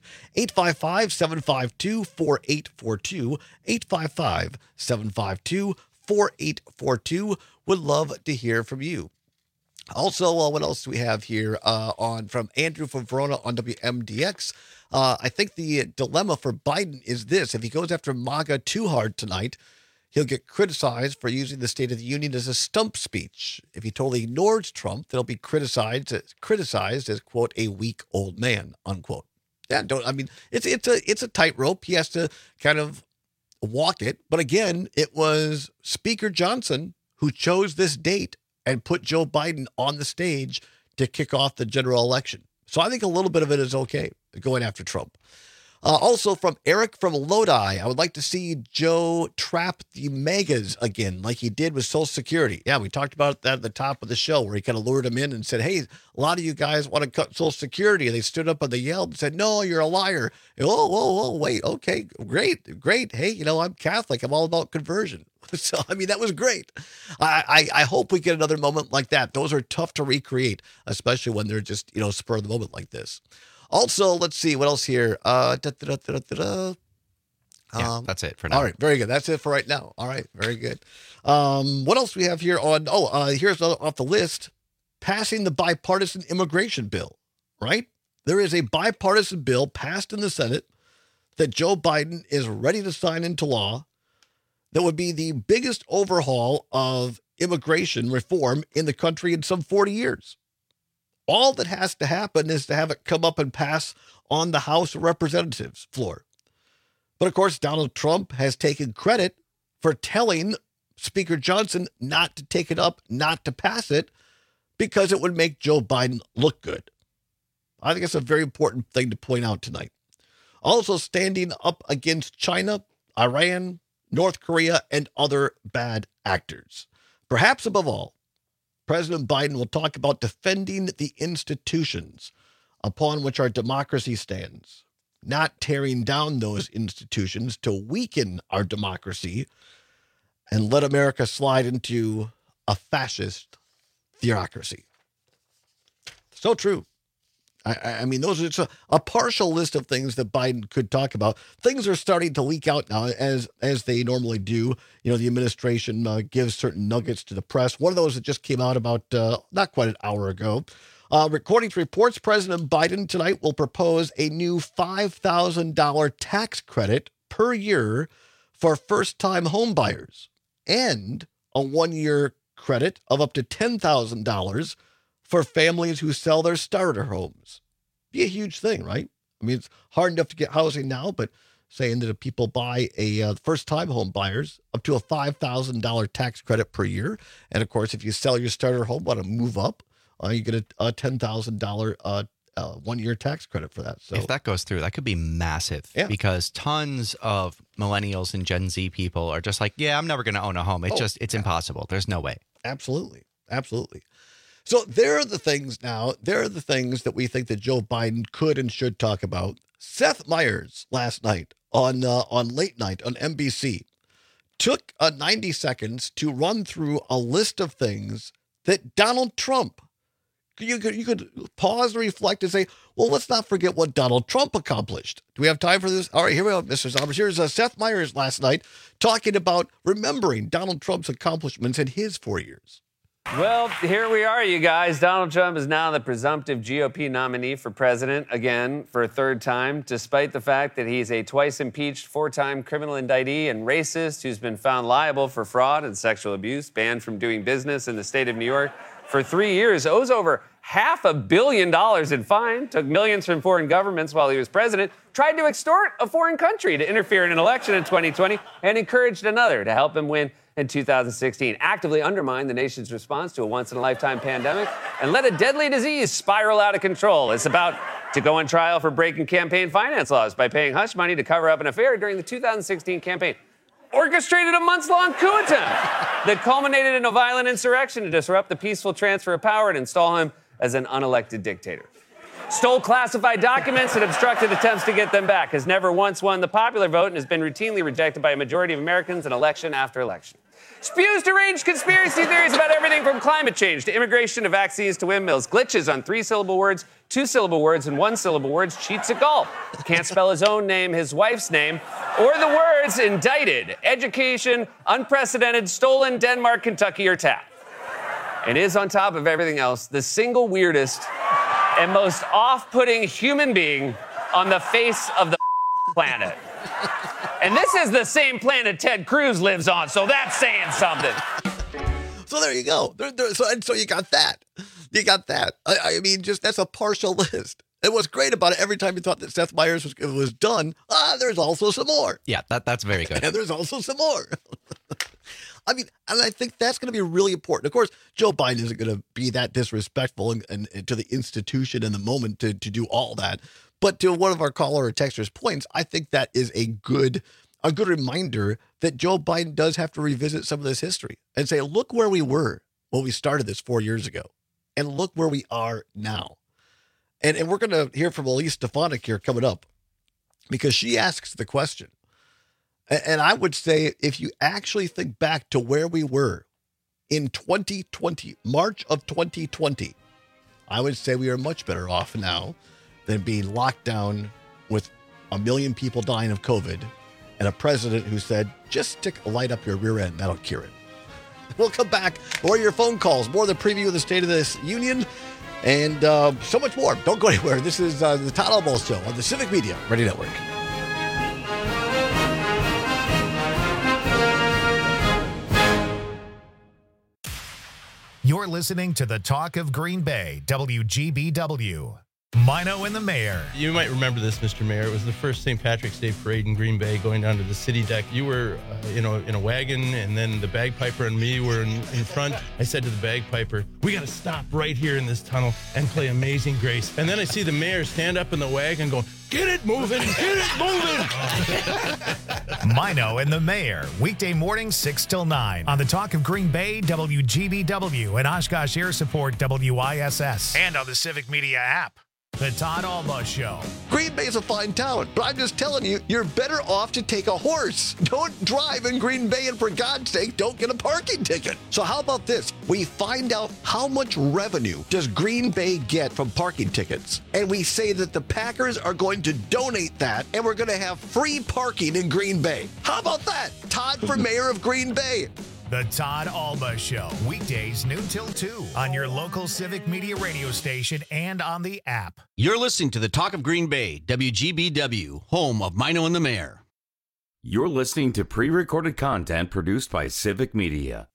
855-752-4842, 855-752-4842. Would love to hear from you. Also, what else do we have here from Andrew from Verona on WMDX? I think the dilemma for Biden is this. If he goes after MAGA too hard tonight, he'll get criticized for using the State of the Union as a stump speech. If he totally ignores Trump, then he'll be criticized as, quote, a weak old man, unquote. Yeah, it's a tightrope. He has to kind of walk it. But again, it was Speaker Johnson who chose this date and put Joe Biden on the stage to kick off the general election. So I think a little bit of it is okay, going after Trump. Also from Eric from Lodi, I would like to see Joe trap the MAGAs again, like he did with Social Security. Yeah, we talked about that at the top of the show, where he kind of lured them in and said, hey, a lot of you guys want to cut Social Security. And they stood up and they yelled and said, no, you're a liar. And, whoa, wait, okay, great. Hey, I'm Catholic. I'm all about conversion. So, that was great. I hope we get another moment like that. Those are tough to recreate, especially when they're just, spur of the moment like this. Also, let's see, what else here? Yeah, that's it for now. All right, very good. That's it for right now. All right, very good. What else we have here on, here's off the list, passing the bipartisan immigration bill, right? There is a bipartisan bill passed in the Senate that Joe Biden is ready to sign into law that would be the biggest overhaul of immigration reform in the country in some 40 years. All that has to happen is to have it come up and pass on the House of Representatives floor. But of course, Donald Trump has taken credit for telling Speaker Johnson not to take it up, not to pass it, because it would make Joe Biden look good. I think it's a very important thing to point out tonight. Also standing up against China, Iran, North Korea, and other bad actors. Perhaps above all, President Biden will talk about defending the institutions upon which our democracy stands, not tearing down those institutions to weaken our democracy and let America slide into a fascist theocracy. So true. I mean, those are just a partial list of things that Biden could talk about. Things are starting to leak out now, as they normally do. You know, the administration gives certain nuggets to the press. One of those that just came out about not quite an hour ago. According to reports, President Biden tonight will propose a new $5,000 tax credit per year for first-time home buyers and a one-year credit of up to $10,000 for families who sell their starter homes. Be a huge thing, right? I mean, it's hard enough to get housing now, but saying that if people buy a first-time home buyers, up to a $5,000 tax credit per year. And of course, if you sell your starter home, want to move up, you get a $10,000 one-year tax credit for that. So if that goes through, that could be massive because tons of millennials and Gen Z people are just like, yeah, I'm never going to own a home. It's impossible. There's no way. Absolutely. Absolutely. So there are the things now. There are the things that we think that Joe Biden could and should talk about. Seth Meyers last night on Late Night on NBC took 90 seconds to run through a list of things that Donald Trump. You could pause and reflect and say, well, let's not forget what Donald Trump accomplished. Do we have time for this? All right, here we go, Mr. Sommers. Here's Seth Meyers last night talking about remembering Donald Trump's accomplishments in his 4 years. Well, here we are, you guys. Donald Trump is now the presumptive GOP nominee for president again for a third time, despite the fact that he's a twice impeached, four-time criminal indictee and racist who's been found liable for fraud and sexual abuse, banned from doing business in the state of New York for 3 years, owes over $500 million in fine, took millions from foreign governments while he was president, tried to extort a foreign country to interfere in an election in 2020, and encouraged another to help him win in 2016, actively undermined the nation's response to a once-in-a-lifetime pandemic, and let a deadly disease spiral out of control. It's about to go on trial for breaking campaign finance laws by paying hush money to cover up an affair during the 2016 campaign. Orchestrated a months-long coup attempt that culminated in a violent insurrection to disrupt the peaceful transfer of power and install him as an unelected dictator. Stole classified documents and obstructed attempts to get them back, has never once won the popular vote and has been routinely rejected by a majority of Americans in election after election. Spews deranged conspiracy theories about everything from climate change to immigration to vaccines to windmills, glitches on 3-syllable words, 2-syllable words, and 1-syllable words, cheats at golf, can't spell his own name, his wife's name, or the words indicted, education, unprecedented, stolen, Denmark, Kentucky, or tap. And is, on top of everything else, the single weirdest and most off-putting human being on the face of the planet. And this is the same planet Ted Cruz lives on, so that's saying something. So there you go. So you got that. You got that. I mean, just that's a partial list. And what's great about it, every time you thought that Seth Meyers was done, there's also some more. Yeah, that's very good. And there's also some more. I mean, and I think that's going to be really important. Of course, Joe Biden isn't going to be that disrespectful and to the institution in the moment to do all that. But to one of our caller or texters' points, I think that is a good reminder that Joe Biden does have to revisit some of this history and say, look where we were when we started this 4 years ago, and look where we are now. And we're going to hear from Elise Stefanik here coming up because she asks the question. And I would say, if you actually think back to where we were in 2020, March of 2020, I would say we are much better off now than being locked down with 1 million people dying of COVID and a president who said, just stick a light up your rear end, that'll cure it. We'll come back. More of your phone calls, more of the preview of the State of this Union, and so much more. Don't go anywhere. This is the Todd Almost Show on the Civic Media Radio Network. You're listening to the Talk of Green Bay, WGBW. Mino and the Mayor. You might remember this, Mr. Mayor. It was the first St. Patrick's Day parade in Green Bay, going down to the city deck. You were, in a wagon, and then the bagpiper and me were in front. I said to the bagpiper, "We got to stop right here in this tunnel and play Amazing Grace." And then I see the mayor stand up in the wagon going, "Get it moving, get it moving." Mino and the Mayor, weekday mornings 6 till 9 on the Talk of Green Bay, WGBW, and Oshkosh Air Support, WISS, and on the Civic Media app. The Todd Alba Show. Green Bay is a fine town, but I'm just telling you, you're better off to take a horse. Don't drive in Green Bay, and for God's sake, don't get a parking ticket. So how about this? We find out how much revenue does Green Bay get from parking tickets, and we say that the Packers are going to donate that, and we're going to have free parking in Green Bay. How about that? Todd for mayor of Green Bay. The Todd Alba Show, weekdays noon till 2 on your local Civic Media radio station and on the app. You're listening to the Talk of Green Bay, WGBW, home of Mino and the Mayor. You're listening to pre-recorded content produced by Civic Media.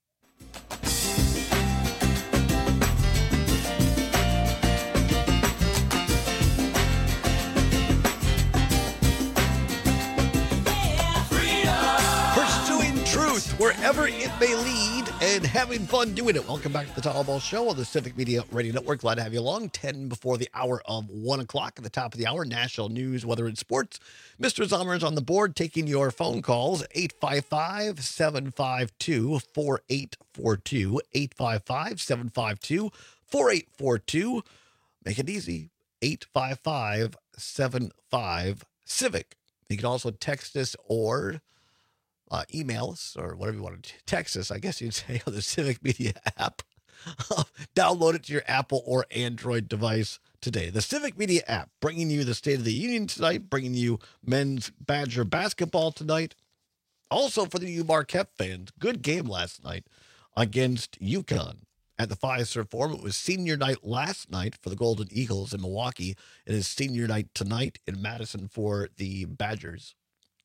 Wherever it may lead, and having fun doing it. Welcome back to the Todd Ball Show on the Civic Media Radio Network. Glad to have you along. 10 before the hour of 1 o'clock at the top of the hour. National news, weather, and sports. Mr. Zomer is on the board taking your phone calls. 855-752-4842. 855-752-4842. Make it easy. 855-75-CIVIC. You can also text us or email us, or whatever you want to text us, I guess you'd say, on the Civic Media app. Download it to your Apple or Android device today. The Civic Media app, bringing you the State of the Union tonight, bringing you men's Badger basketball tonight. Also for the U Marquette fans, good game last night against UConn at the Fiserv Forum. It was senior night last night for the Golden Eagles in Milwaukee. It is senior night tonight in Madison for the Badgers.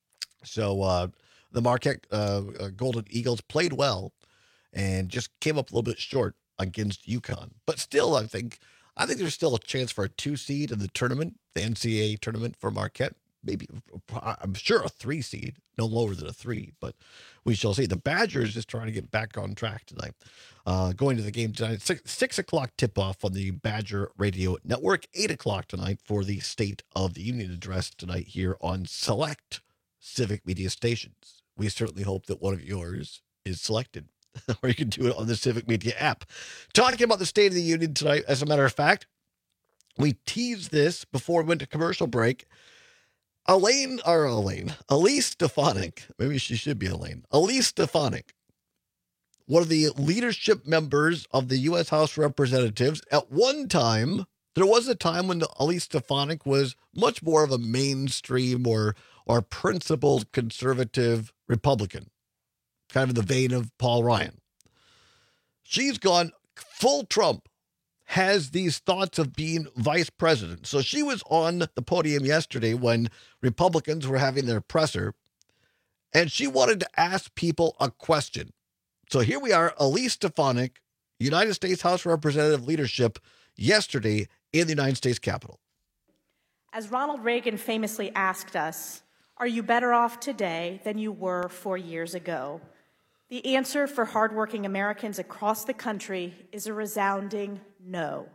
So, the Marquette Golden Eagles played well and just came up a little bit short against UConn. But still, I think there's still a chance for a 2 seed in the tournament, the NCAA tournament for Marquette. Maybe, I'm sure, a 3 seed, no lower than a 3, but we shall see. The Badgers just trying to get back on track tonight. Going to the game tonight, 6 o'clock tip-off on the Badger Radio Network, 8 o'clock tonight for the State of the Union address tonight here on select Civic Media stations. We certainly hope that one of yours is selected, or you can do it on the Civic Media app. Talking about the State of the Union tonight, as a matter of fact, we teased this before we went to commercial break. Elise Stefanik, maybe she should be Elaine. Elise Stefanik, one of the leadership members of the U.S. House of Representatives. At one time, there was a time when Elise Stefanik was much more of a mainstream or principled conservative Republican, kind of in the vein of Paul Ryan. She's gone full Trump, has these thoughts of being vice president. So she was on the podium yesterday when Republicans were having their presser, and she wanted to ask people a question. So here we are, Elise Stefanik, United States House of Representative leadership, yesterday in the United States Capitol. As Ronald Reagan famously asked us, are you better off today than you were 4 years ago? The answer for hardworking Americans across the country is a resounding no.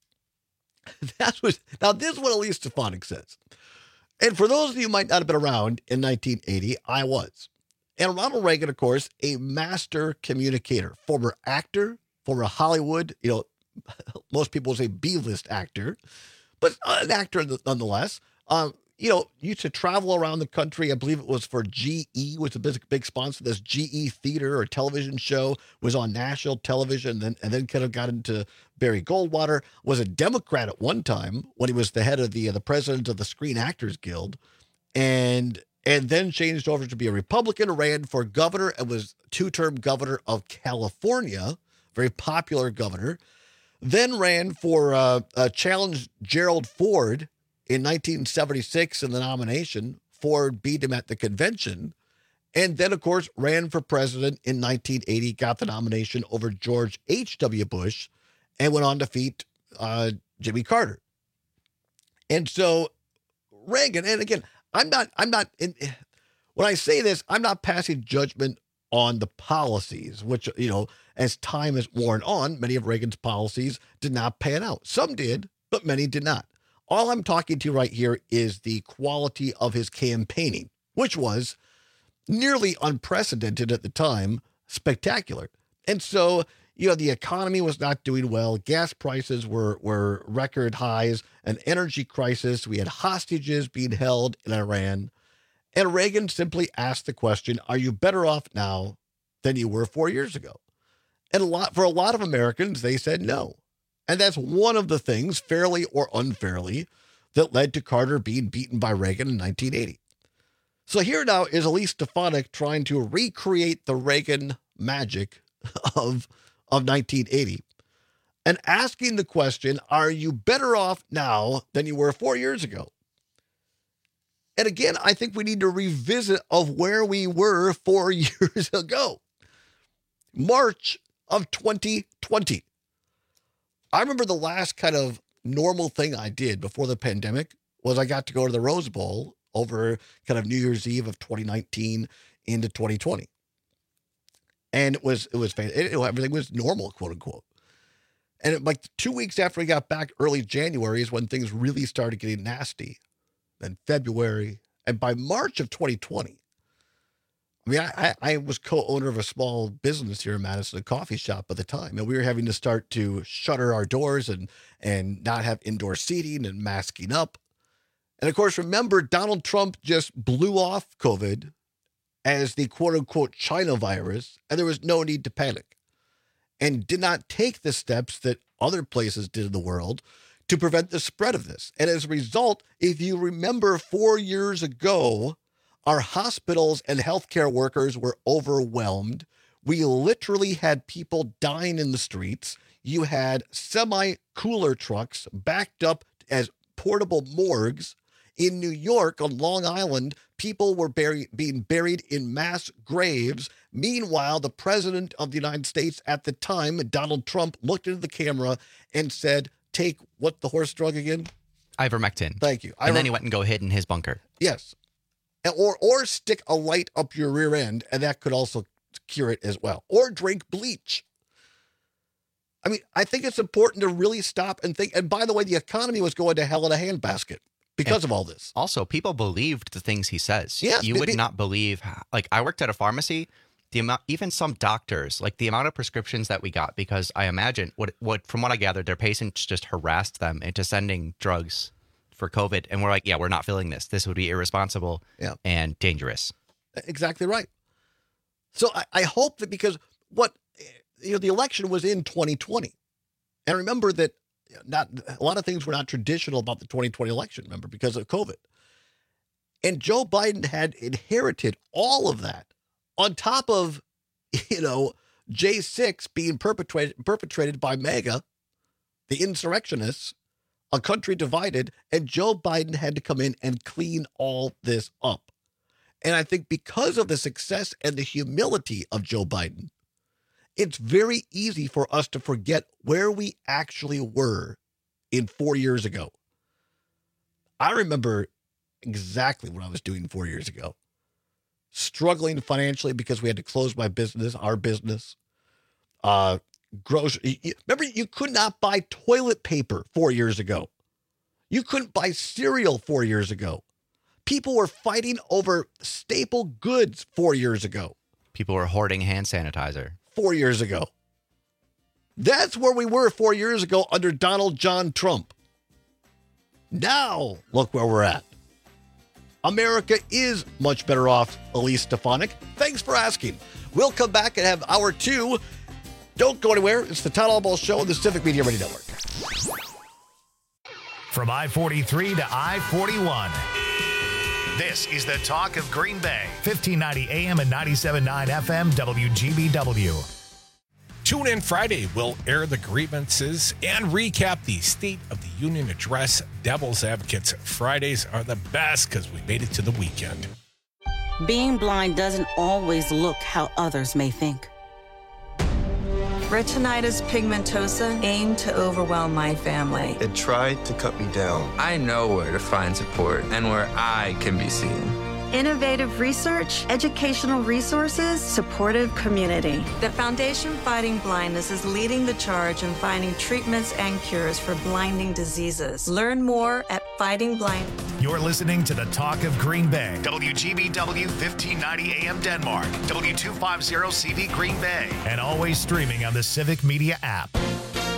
Now, this is what Elise Stefanik says. And for those of you who might not have been around in 1980, I was. And Ronald Reagan, of course, a master communicator, former actor, former Hollywood, most people would say B-list actor, but an actor nonetheless. Used to travel around the country. I believe it was for GE, was a big sponsor. This GE theater or television show was on national television, and then kind of got into Barry Goldwater. Was a Democrat at one time when he was the head of the president of the Screen Actors Guild, and then changed over to be a Republican. Ran for governor and was 2-term governor of California, very popular governor. Then ran for challenged Gerald Ford in 1976 in the nomination. Ford beat him at the convention, And then, of course, ran for president in 1980, got the nomination over George H.W. Bush, and went on to defeat Jimmy Carter. And so Reagan, and again, when I say this, I'm not passing judgment on the policies, which, as time has worn on, many of Reagan's policies did not pan out. Some did, but many did not. All I'm talking to right here is the quality of his campaigning, which was nearly unprecedented at the time, spectacular. And so, the economy was not doing well. Gas prices were record highs, an energy crisis. We had hostages being held in Iran. And Reagan simply asked the question, are you better off now than you were 4 years ago? And for a lot of Americans, they said no. And that's one of the things, fairly or unfairly, that led to Carter being beaten by Reagan in 1980. So here now is Elise Stefanik trying to recreate the Reagan magic of 1980 and asking the question, are you better off now than you were 4 years ago? And again, I think we need to revisit of where we were 4 years ago. March of 2020. I remember the last kind of normal thing I did before the pandemic was I got to go to the Rose Bowl over kind of New Year's Eve of 2019 into 2020. And it was everything was normal, quote unquote. And like 2 weeks after I got back, early January is when things really started getting nasty. Then February, and by March of 2020, I mean, I was co-owner of a small business here in Madison, a coffee shop at the time, and we were having to start to shutter our doors and not have indoor seating and masking up. And of course, remember, Donald Trump just blew off COVID as the quote-unquote China virus, and there was no need to panic, and did not take the steps that other places did in the world to prevent the spread of this. And as a result, if you remember 4 years ago, our hospitals and healthcare workers were overwhelmed. We literally had people dying in the streets. You had semi-cooler trucks backed up as portable morgues. In New York, on Long Island, people were being buried in mass graves. Meanwhile, the president of the United States at the time, Donald Trump, looked into the camera and said, take what the horse drug again? Ivermectin. Thank you. And then he went and go hid in his bunker. Yes. Or stick a light up your rear end, and that could also cure it as well. Or drink bleach. I mean, I think it's important to really stop and think. And by the way, the economy was going to hell in a handbasket because of all this. Also, people believed the things he says. Yes, you would not believe. Like, I worked at a pharmacy. Even some doctors, like the amount of prescriptions that we got, because I imagine from what I gathered, their patients just harassed them into sending drugs for COVID. And we're like, yeah, we're not filling this. This would be irresponsible and dangerous. Exactly right. So I hope that because the election was in 2020. And remember that a lot of things were not traditional about the 2020 election, remember, because of COVID. And Joe Biden had inherited all of that. On top of, J6 being perpetrated by MAGA, the insurrectionists, a country divided, and Joe Biden had to come in and clean all this up. And I think because of the success and the humility of Joe Biden, it's very easy for us to forget where we actually were in 4 years ago. I remember exactly what I was doing 4 years ago. Struggling financially because we had to close our business. Remember, you could not buy toilet paper 4 years ago. You couldn't buy cereal 4 years ago. People were fighting over staple goods 4 years ago. People were hoarding hand sanitizer 4 years ago. That's where we were 4 years ago under Donald John Trump. Now, look where we're at. America is much better off, Elise Stefanik. Thanks for asking. We'll come back and have hour 2. Don't go anywhere. It's the Todd Albaugh Show on the Civic Media Radio Network. From I-43 to I-41. This is the talk of Green Bay. 1590 AM and 97.9 FM WGBW. Tune in Friday. We'll air the grievances and recap the State of the Union address. Devil's Advocates Fridays are the best because we made it to the weekend. Being blind doesn't always look how others may think. Retinitis pigmentosa aimed to overwhelm my family. It tried to cut me down. I know where to find support and where I can be seen. Innovative research, educational resources, supportive community. The Foundation Fighting Blindness is leading the charge in finding treatments and cures for blinding diseases. Learn more at Fighting Blind. You're listening to the Talk of Green Bay. WGBW 1590 AM Denmark. W250 CD Green Bay. And always streaming on the Civic Media app.